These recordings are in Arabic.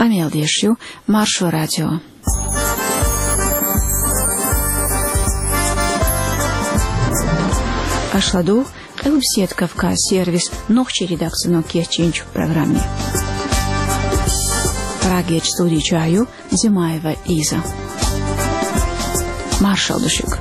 Qamel Deshyu, Marşo Radyo. Ашладу, Элбсет Кавказ сервис, ногчи редакцию Кечинч в программе. Прагеч студии чаю, Зимаева Иза. Маршал Душик.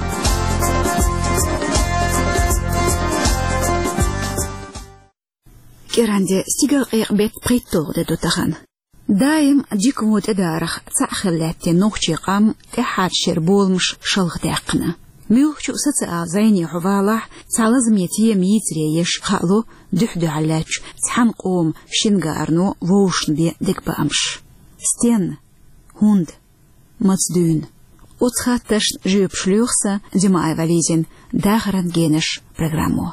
Керанде стигал бет притор де дотахан. Даим диквот эдарах цахлятте ногчи қам техат шерболмш шалгдақна. ميوخشو ستاء زيني حفالح سالزم يتيم يتريش خالو دحدو علاج تحن قوم شنقارنو ووشن دي ديك بامش ستين هوند مصدون وتخاتش جيب شلوخسا دماء فاليزين داخران جينش برنامو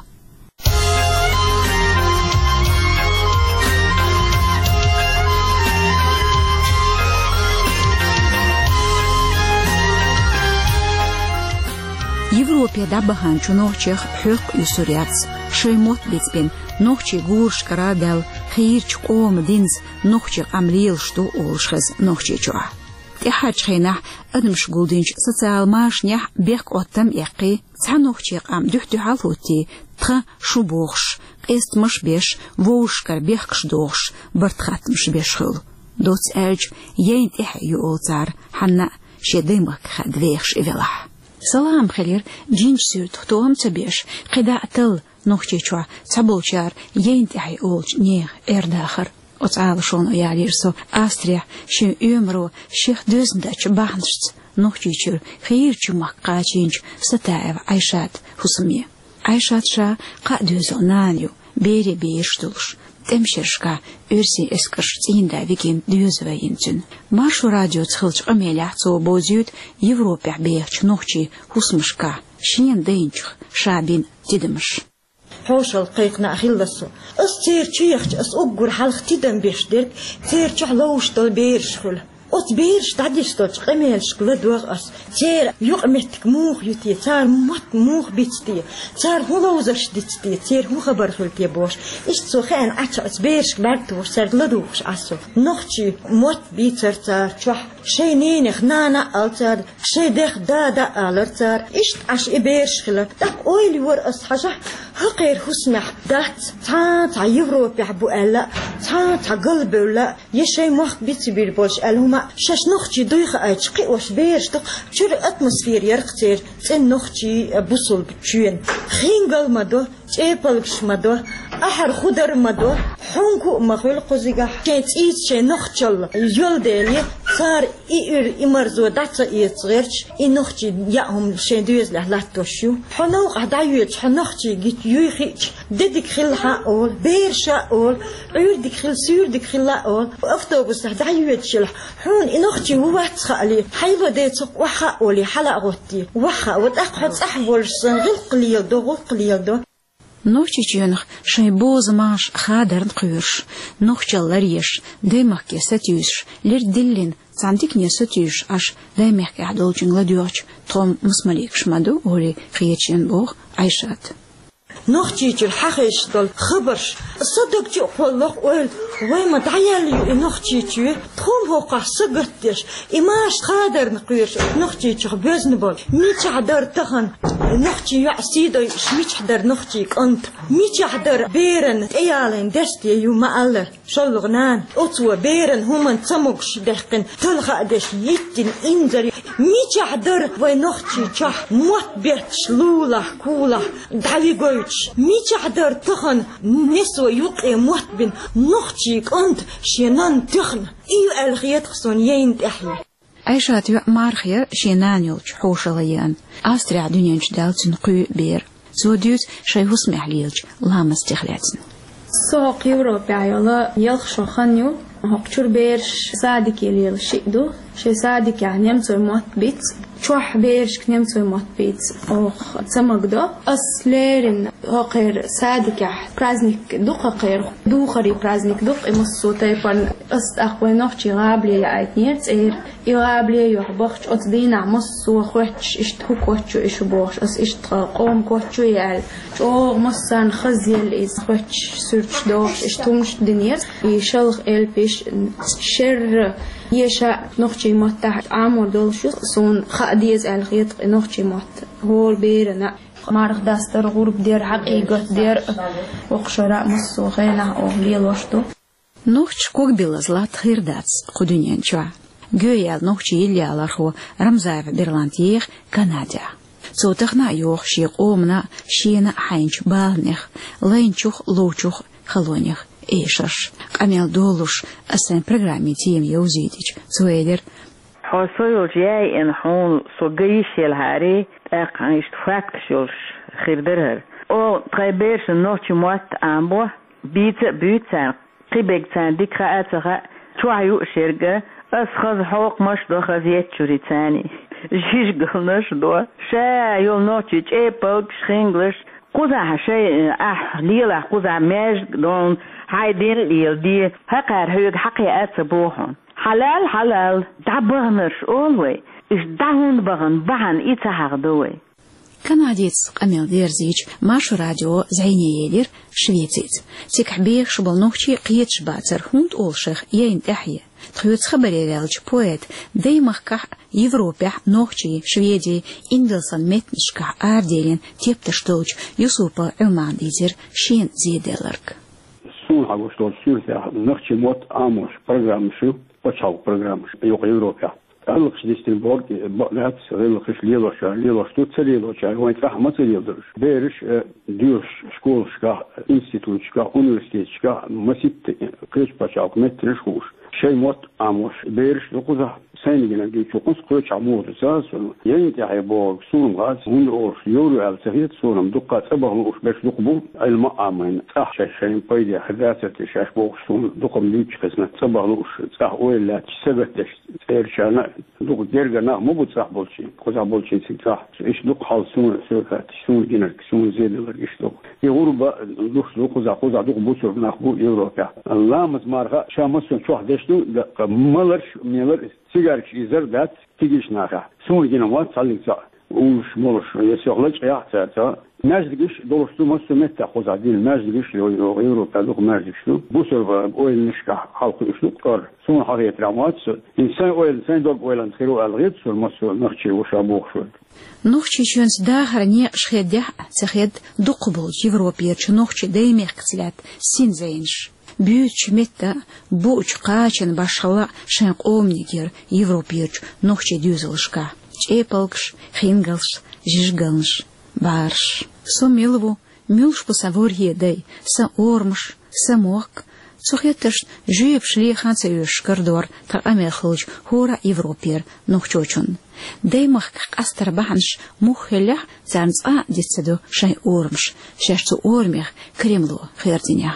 Европе дабахан чунохчих хюк юсуряц шеймот битбен нохчи гурш карадал хирч қом динс нохчи амлил что олшхыз нохчи чуа тихач хейнах адмш гулдинч социал машнях бек оттам яқи ца нохчи ам духдухал хути тха шубохш эстмш беш вошкар бехш дохш бартхатмш бешхул доц элж ейн тих юолцар ханна шедымак хадвехш ивелах Салам خير جنسي تختوهم تبيش قدعتل نوختي شوا تبولشار ينتهي أولج نيغ إرداخر أتعال شون ياليرسو أستريح شي أمرو شيخ دوزندش باهنشت نوختي شور خير شمك قاچينج ستاعب عيشات حسمية عيشات شا قادوزو نانيو بيري بيشتلش تمشرشكا أرسي اسكرش تيندا ويكين دوزوا ينتن Marşo Radyo txılç qamelyahco bozut Европа бех нохчи хусмышка шин дейнч шабин тидимш حوشل قيقنا أخلصو أستير تشيخ أس أقول حلق تدم بيشدرك تير تحلوش دل بيرشخل أت بيرش تعديش دل قميلش كل دوغ أس تير يقمتك موخ يتي تار مت موخ بيتستي تار هلوزش ديتستي تير هو خبر خلتي بوش إشت سو خان أتش أس بيرش بارتوش سر لدوش أسو نخشي موت بيتر تار تشوح شي نينخ نانا ألتار شي دخ دادا ألتار إشت أش إبيرش خلا دق أويلي ور أس حاجة هقير هسمح دات تا يوروبا بو ألا تا قلب ولا يشي موخ بيتي بيربوش ألهما شاش نختي دويخ أيش قي وش بيرش دق شور أتموسفير يرقتير تن نختي بوصل بتشين خينقل مدو تيبلكش مدو أحر خدر مدو حنكو مخول قزيقا كيت إيت شي نختشل يولدالي صار إير إمرزو داتا إيتغيرش إنختي يأهم شي دويز لحلاتوشيو حنوق عدايوش حنختي جيت يويخيش ديك خلها أول بيرشا أول عيور ديك خل سيور ديك خلا أول وأفتوبس عدايوش حون إنختي وواتخ علي حيبا ديتك وحا أولي حلا غوتي وحا وتأخذ أحول غل قليل دو Нохчиченх шайбоз маш хадерн кюрш, нохчалларьеш, демахке сатюш, лирдиллин, цантик не сатюш, аш демехке адолчин ладюч, том мусмалик шмаду, оли хиечен бог, айшат. نختي الحقيش دل خبرش صدق جو والله قول وين تعيالي نختي تقوم هو قصقتش إماش قادر نقيرش نختي بيزن بول ميت حضر تخن نختي يعسيدو ميت حضر نختي أنت ميت حضر بيرن إيالين دستي يوم الله شلغنان أطوى بيرن هم تموكش دقن تلغى دش يتن إنزري ميت حضر وين نختي موت بيتش لولا كولا دعي قويتش ميت حضر تخن نسوى يقي موت بن نختي أنت شينان تخن إيو الخيات خصون يين تحيي عيشات مارخيا شينان يلج حوشليان أسترع دنيانش دالتن قو بير زوديوت شي هسمح ليلج لامس تخلاتن سوق يوروبا يلا يلخشو خنيو هقشور بيرش سادك يليل شيدو شي سادك يعني يمسو موت بيت شوح بيرش كنيم توي مات بيت أخ تمقدو أصليرن غير صادق برازنيك دوق غير دوخري برازنيك دوق إمسو تيبان أست أخوي نوخشي غابلي لأيتنيرت يغابلي يحبخش أتدينا مسو خوش إشتهو كوتشو إشو بوخش أس إشتقوم كوتشو يال شو مسان خزيل إز خوش سرش دوخش إشتومش دنير يشلغ إلبيش شر يشا نوخشي مات تحت عامور دولشو سون خاديز الخيط نوخشي مات هول بيرنا مارخ داستر غرب دير حقيقة دير وقشراء مسو خينا أو ليل وشتو نوخش كوك بيلازلات خير داتس قدونيان شوا جويال نوخشي يليالارخو رمزايف بيرلانتيخ كندا صوتخنا يوخ شيق أومنا شينا حينش بالنخ لينشوخ لوچوخ خلونيخ إيشش قميل دولوش أسان برنامج تيم يوزيديش سويدر حصول جاي إن حون صقيش الهاري أقعيش فاكتشوش خير درهر أو تغيبيرش النوتش موات أمبو بيتسان قبيق تان ديكرا توعيو شرقة أسخذ حوق مش دو خزيت شوري تاني جيش قلناش دو شا يول نوتش اي بوكش خينجلش قوزع شيء ليلة قوزع ماج دون هاي دين ليل دي هقار هيك حقي أتبوهن حلال دعبهنش أولوي إش دعون بغن بحن إتحق دوي كناديت قميل ديرزيج ماشو راديو زعيني يدير شويتيت تكحبيخ شبال نوخشي قيت شباتر هوند أولشيخ يين تحية تخيوت خبري رالج بويت دايمخ كح يوروبيح نوخشي شويدي إندلسان متنشكح آرديرين تيبتشتوج يوسوبا عمان ديزير شين زيدلرك سون هاگوش دول سورتیا نخچی موت آموش پروگرام شو بچاو پروگرام شو یوق یوروپیا علقش دیستین بورد بقلات علقش لیلوش تو تلیلوش وين راح ما تلیلدرش بیرش دیوش شکولشکا انستیتوتشکا universitetشکا مسیت کش بچاو مترش خوش شيء موت آموش بیرش لقوزه سينيجنا دي شوقنس قوش عمود ساس يعني تاعي بوغ سون غاز هون أورش يورو على سهيت سونم دقات أبغى أورش باش دقبو المقامين صح شيء بايدي حداثة تشاش بوغ سون دقم ليش خزنة أبغى أورش صح ولا تسبت تير شانا دق ديرجنا مو بتصح بولشي خوزا بولشي صح إيش دق حال سون سوفات سون جينر سون زيد ولا إيش دق يغرب دق خوزا دق بوشر ناخبو يوروبا الله مزمارها شامسون شو حدشتو ميلر سيجارش إزر دات تيجيش ناخا سون جينا وات صليت وش مولش يسيغلج يحتاج ماجدش دولشتو مسمت تاخذ عديل ماجدش يورو تاعو ماجدشتو بوسر اويل نشكا حلق شنو قر سون حريه رامات انسان اويل سان دوغ اويل انترو الغيت سو مسو نخشي وشابوخ شو نخشي شونس داهرني شخيد تخيد دقبل يوروبيا نخشي دايما قتلات سين زينش بيوتش متى بوش قاچن باشلا شنق اومنيجر يوروبيرچ نوخچي ديوزلشكا چيپلكش خينگلش جيجگلش بارش سوميلوو ميلش بسаворье дай са ормш самок сухетеш жуепшли ханцеюш кордор та амехлж хора европер нохчочун даймах астарбахнш мухелях занца дицеду шай ормш шашцу ормех кремлу хердиня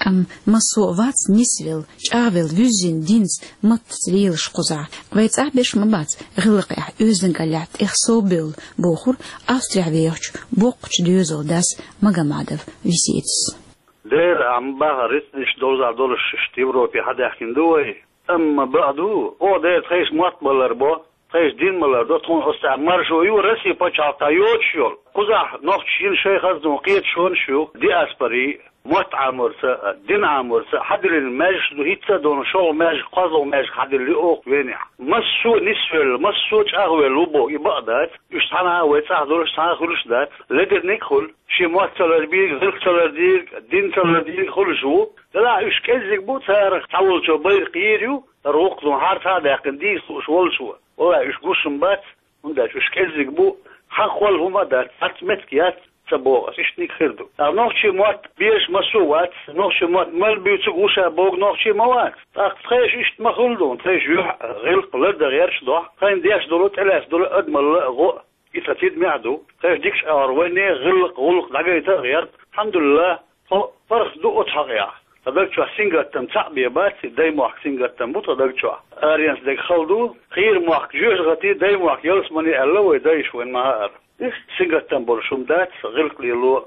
مسوات نسвел чавел вюзин динс матцлил шқуза вайц абеш мабац гылқя өзінгалят ихсобил бохур австрия веч боқч дюзел дас магамадов висец دير عم بغرس إيش $2 في أوروبا حدا يحكي دوي أما بعدو أو دير تخيش مطبلر بو تخيش دين ملر دو تكون استعمار شو يو رسي بچالتا يوتشيول قزح نوخشين شيخ أزدو قيت شون شو دي أسبري موت عمرسة دين عمرسة حدر الماج دو هيتسا دون شو ماج قازو ماج حدر اللي أوق وينع مسو نسفل مسو تأغوي لوبو يبقدات يشتحنا ويتساح دول يشتحنا خلوش دات لقد نكخل شي موت تلر بيك ذلك تلر ديك دين تلر ديك خلشو لا يش كزك بو تارخ تعول شو بير قيريو روق دون حارت هذا يقن ديك شوال شو ولا يش قوشن بات ونداش يش كزك بو حقوال هما دات أتمتكيات تبوغ إشتنيك خيردو نوخشي موات بيش مسوات نوخشي موات مال بيوتسك وشا بوغ نوخشي موات تخيش إشت مخلدون تخيش يوح غلق لد غيرش دوح خين ديش دولو تلاس دولو أدمل غو إتاتيد معدو تخيش ديكش أرويني غلق دقايتا غيرت الحمد لله فرخ دو أتحقيا أدقشوا سينغتم تعبي باتي دايمو سينغتم بوت أدقشوا أريانس دك خلدو خير موك جوش غتي دايمو يلس مني ألوي دايش وين ما سينغتم برشوم دات غلق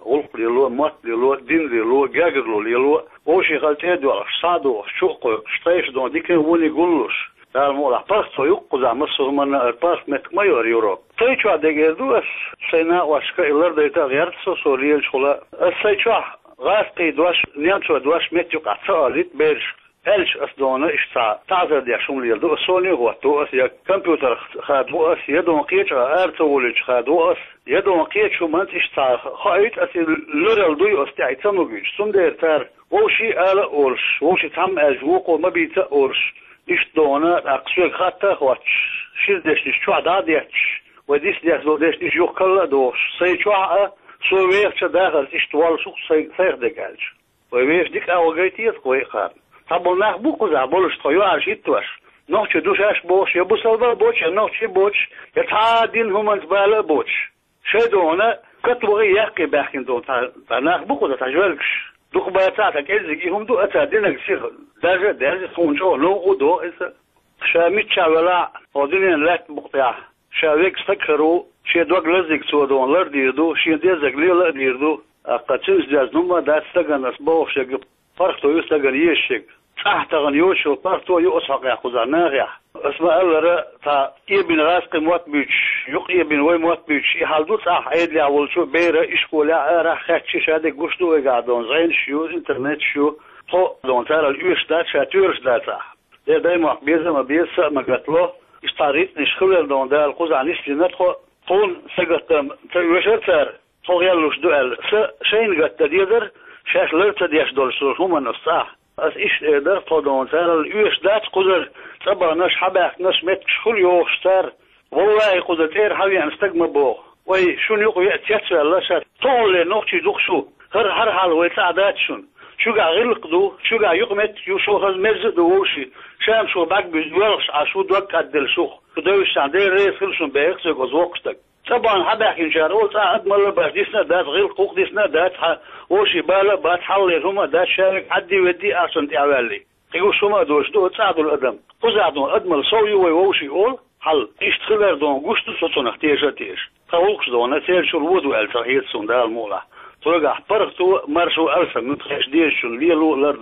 ليلو موت ليلو دين ليلو جاجر ليلو وشي غلطي دو صادو شوق شتايش دون ديك وني قولوش دار مولا باستو يقضى مصر من الباست متكميور يوروب تيجوا دقيقة سينا واشكا إلر ديتا غيرتسو سوريال شغلا السيجوا غاسقي دواش نيانشو دواش متيوق عطاليت بيرش هلش أصدونا إشتاع تعذر دي عشون ليلدو أسوني هو توأس يا كمبيوتر خادو أس يدو مقيتش أرتولج خادو أس يدو مقيتش ومانت إشتاع خايت أسي لورال دوي أستعي تنوغيج سندير تار ووشي آل أورش ووشي تام أجوق وما بيتا أورش إشتونا أقسوك خاتا خواتش شير ديش شو عداديتش وديس ديش دو ديش يوكلا دوش سيجوا سويخ داخل إشتوال سوق سيخ دقالج ويش ديك أوغيتيت قوي خار طب ناخ بوكو زعبولش طيو عرشيتوش نوش دوش اش بوش يبوسل بوش نوش بوش يتعادين هم انتبال بوش شدونا كتبغي يحكي باحكين دون ناخ بوكو تجولكش دوك باتاتك ازيكي هم دو اتادينك سيخ درجة خونشو لوغو دو إسا شاميت شاولا ودينين لات بقطع شاويك سكرو شي دوك لزيك سودون لرديردو شي ديزك ليلا ديردو قاتشنش جاز نوما دات سجن اسبوخ شاق فرقتو يستجن يشيك تحت غنيوش وطرتو يؤسحق يأخذ ناغيح اسمع الله تا ابن غاسق موت بيش يق ابن وي موت بيش يحالدو صح عيد لي اول شو بيرا اشكولا راح خاتشي شادك قشتو قاعدون زين شو انترنت شو تو دون ترى اليوش دات شاتورش دات صح دايما بيزا ما بيسا ما قتلو اشتاريت نشخل دون دا القوز عن اسليناتخو طول سقطم تيوشتر تو يلوش دوال شين قت ديدر شاش لرت ديش دول هم الصح اس ايش در طودون ترى اليوش دات قدر تبع نش حباك نش مت شخل يوشتر والله قدرتير حوي انستجم بو وي شون يقو ياتياتش الله شات طول نوتشي دوخشو هر حال ويتعدات شو قاع غلقدو شو قاع يقمت يوشو هز مزد ووشي شام شو باك بيزولش عشو دوك عدل شوخ كدوش عندي ريس خلشون بيخسك وزوقتك طبعا حباك انشار قلت أدمر باش ديسنا دات غير قوق ديسنا دات وشي بالا بات حلي هما دات شارك عدي ودي عشان تعملي يقول شو ما دوش دو تساعدوا الأدم قزعدوا أدمر سوي ووشي قول حل يشتغل دون قشتو سوتون اختيجاتيش قولكش دون أتير شو الودو ألترهيت سوندا المولا ترجع برغتو مرشو ألسا من تخيش ديشون ليلو لرد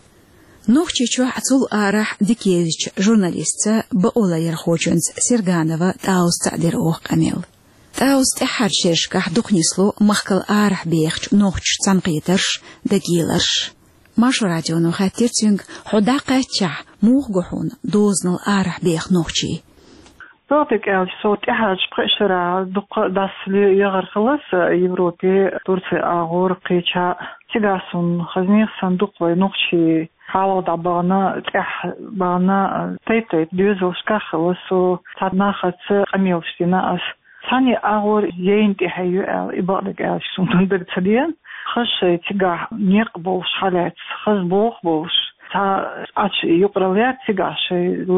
نوخچي چو عطول آرح ديكيزيش جورناليستا بأولا يرخوچنز سيرغانова تاوس تعدير اوخ قميل تاوس تحر شرشكح دقنيسلو مخكل آرح بيخش نوخچ تنقيترش دقيلرش ماشو راديو نوخات تيرتينغ حداقة تشح موغوحون دوزنل آرح بيخ نوخچي صوتك صوت إحد قشرة دق داس يغر خلاص يوروبي تورسي أغور قيشة تجاسون خزنيخ صندوق ونقشي حاول دعبانا تح بانا تيتيت ديوزوش كخلصو تناخد قميوشتنا أس ثاني أغور ينتي حيو إبادك سون بدتدين خش تجاه نيقبوش حالات خز بوش تا أش يقرأ تجاش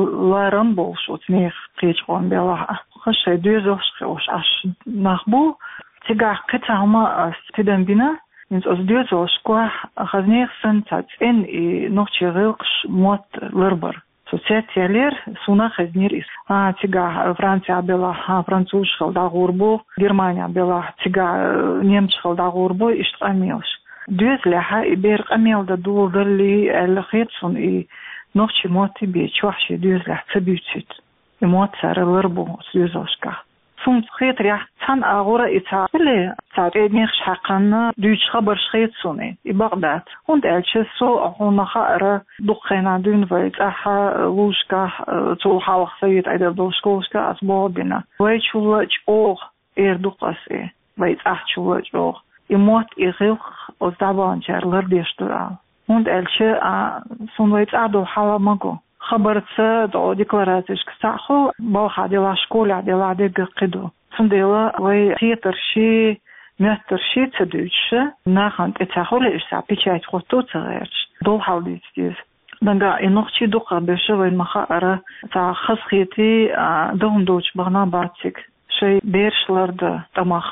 لارن بوش وتنيخ قيشون بلا خش ديوزوش خوش أش نخبو تجاه قطعة تدن بنا إنت أصديوزوش كوه خزنيخ سنتات إن نوتشي غيلقش موت لربر سوسيت يالير سونا خزنير إس تجاه فرنسا بلا فرنسوش خل دا غوربو جرمانيا بلا تجاه نيمش خل دا غوربو إشتقاميوش دوز لها إبير قميل دا دول دلي الخيطسون نوتشي موتي بيتشوحشي دوز لها تبيوتيت موت سار لربو سيوزوشكا سون خيط ريح تان أغورا إتا اللي تعطيني حقنا دوش خبر خيطسوني إبغداد هند ألشي سو هون خائرة دقينا دون فايت أحا ووشكا تولحا وخصيت عيدا دوشكوشكا أسبوع بنا ويت شولاج أوغ دقاس ويت أح شولاج أوغ يموت إغيلخ وزدابان جار لرديشتورال هند ألشي سون ويت أعدو حالا مغو خبرت دو ديكلاراتيش كساخو بالخا ديلا شكولا ديلا ديق قدو سنديلا وي تيتر شي متر شي تدوش ناخند اتاخو لإرسا بيشايت خوتو تغيرش دول حالديت ديز دنگا إنوخشي دوقا بيشو وين مخاقرة تا خسخيتي دوهم دوش بغنا باتيك شي بيرش لرد تمخ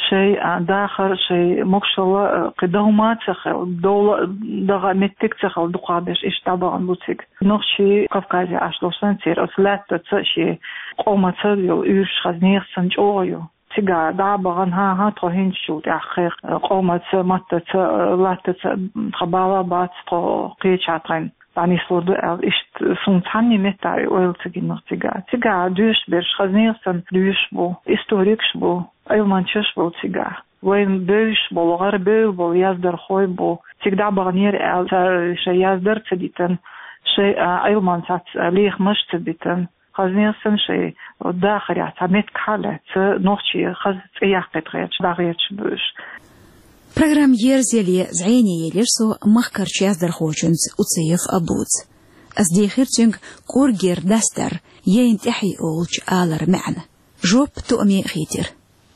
شيء داخل شيء مكشلة قدومات سخل دولة دغا متك سخل دقابش إيش طبعا بوتك نخشي قفقازي عشلو سنتير أسلات تسشي قومة تسليو إيش خزنيخ سنجوغيو تيجا دعبغن ها تروهين شو تأخير قومة متت لاتت خبالة بات قيش عطين يعني صورد إيش سنتعني متى ويلتجي تيجا دوش برش خزنيخ سن دوش بو إستوريكش بو أيمانشش بو تيجا وين بيش بو غربي بو يازدر خوي بو تيجا بغنير شيء يازدر تديتن شيء أيمانشات ليخ مش تديتن خزنيخ سن شيء داخل يعتمد كحالة نوشي خز يحقق غيرش داغيرش بوش Программ ерзели зрение елерсо махкар чаздер хочунц уцеев абуц. Аздихиртинг кургер дастер ينتحي أولش آلر معنا جوب تؤمي خيتر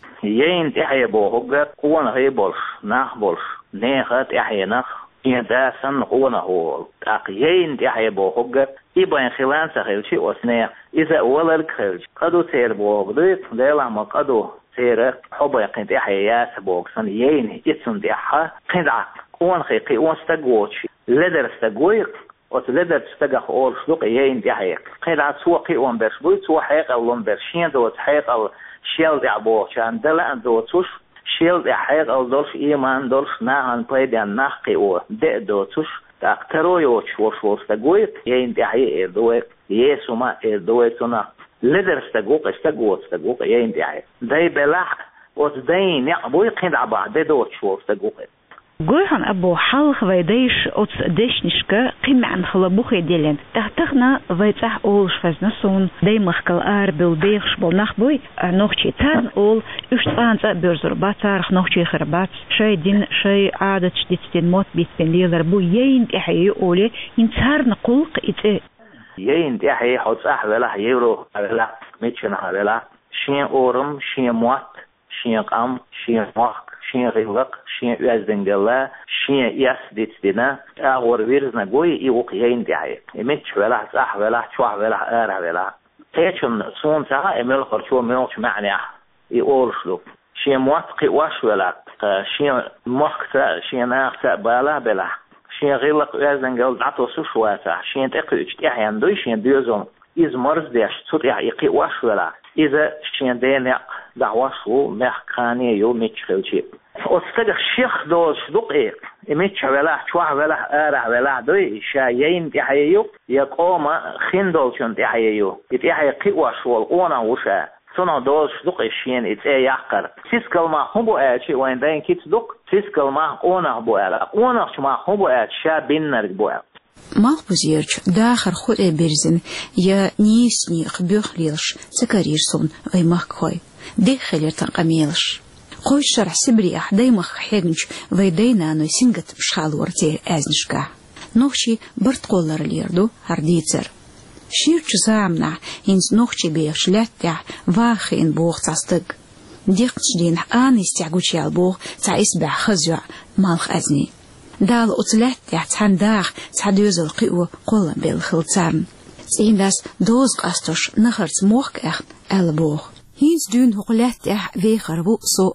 ينتحي بوهجر قوانا هي بولش ناخ بولش ناخت احي ناخ يداسن قوانا هو ينتحي بوهجر يبين خلان سخيلشي وسنيا إذا ولل خيلش قدو سير بوغديت ليلا ما قدو سير حبا يقينت احي ياس بوغسن ين يتسن ديحا قندعا قوان خيقي قوان ستقوتش لدر ستقويق وتلدر تستجح أول شلوك يين دي حيق قيل عاد سوا قيوان برشبوي سوا حيق أو لون برشين دوت حيق أو شيل دي عبوه شان دلا أن دوتوش شيل دي حيق أو دولش إيمان دولش ناهن بيدي عن ناح قيوه دي دوتوش تاقترو يوش وش تقويق يين دي حيق إردويق يسو ما إردويتونا لدر استقوق يين دي حيق دي بلاح وتدين يعبوي قيد عبا دي دوتش وستقوق جوهن أبو حلق ويديش أوت ديشنشكا قيم عن خلبوخي ديلن تحتخنا ويتح أولش فزنسون ديمخ كالآر بالبيخش بالنخبوي نوخشي تان أول اشتانزا بيرزر باتارخ نوخشي خربات شاي دين شاي عادة شديدتين موت بيتبين ليلر بو يين إحيي أولي ينتهار نقولق إتئ يين إحيي حوص أحولا يورو أولا ميتشن أولا شين أورم شين موات شين قام شين موق شين غيلق شين يازدنجلا شين ياسديت دينا أغور ويرزنا قوي يوق يين دعي إمتش ولا صح ولا شوح ولا آره ولا تيجن صون ساعة إمل خرشوا ملوش معنى يقول شلو شين موثق واش ولا شين مخت شين أخت بلا شين غيلق يازدنجل عطو سوشواتا شين تقيش تحيان دوي شين ديوزون إذا مرز ديش صوت يقي واش ولا إذا شين دينا دعواشو محكاني يو متشخلشي أستجح شيخ دوش دقيق إمتش ولا شوح ولا آره ولا دوي شايين تحييو يقوم خندولشون تحييو يتحيي قواش والقونا وشا سنة دوش دقيشين إتأي يحقر تسكال ما هبو آتشي وين دين كيت دق تسكال ما قونا هبو آلا قونا ما هبو آتشا بينرق بو آلا مال بزيرج داخل خود برزن يا نيسني خبيخ ليلش سكريرسون أي مخكوي دي خلير تنقميلش قوي شرح سبري أحدي مخ حينش ويدينا نو سنجت بشخال ورتير أزنشكا نوخشي برت قولر ليردو هرديتر شيرش زامنا إنس نوخشي بيخش لاتع واخي إن بوغ تستق ديقش دين آن استعقوشي البوغ تا إسبع خزع مالخ أزني دال أطلعت تحت داخ تحدوز القوة قولا بالخلطان سين داس دوز قاستوش نخرت موخ أخ البوغ هينس دون هقلات تح ويخر وقصو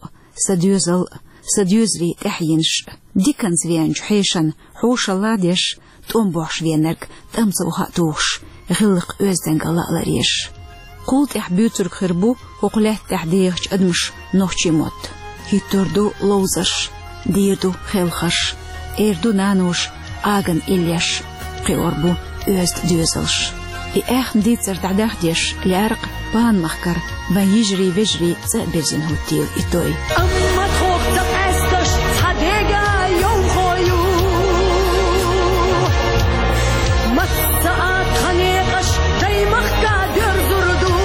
سديوزري تحينش ديكنز وينج حيشن حوش الله ديش تنبوحش وينرك تمسوها توش غلق أزدنگ الله لريش قلت بيوتر خربو هقلات تح ديخش أدمش نوخشي موت هيتردو لوزش ديردو خلخش إردو نانوش آغن إليش قيوربو أزد ديوزلش إخن ديتر تعداخ ديش لأرق بان مخكر بان يجري وجري تقبلزن هوتيل إتوي أما تخوك تبعستش حديقة يوم خويو مساعات خنيقش دي مخكا دير زردو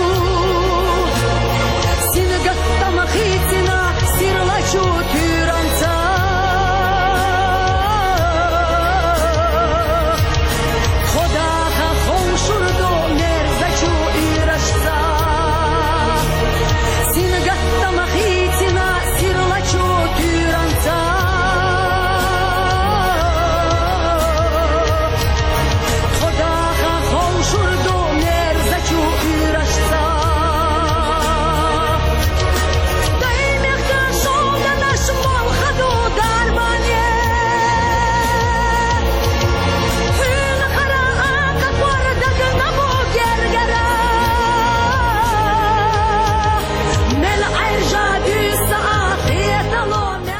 سينقط مخيتنا سير لشو تيرانتا خداها خوشردو مرزشو إيرشتا سينقط مخيتنا سير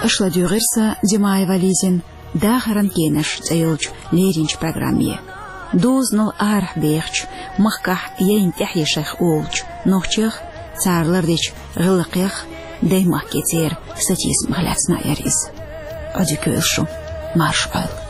أشلا ديغرسا دماي واليزن داخران كينش تأيلج ليرينج программе. Дознал арх бехч, махках ейн тяхье шех олч, нохчих, царлардич, гылыких, деймах кетер, сатизм гляцна яриз. Адикölшу, марш ал.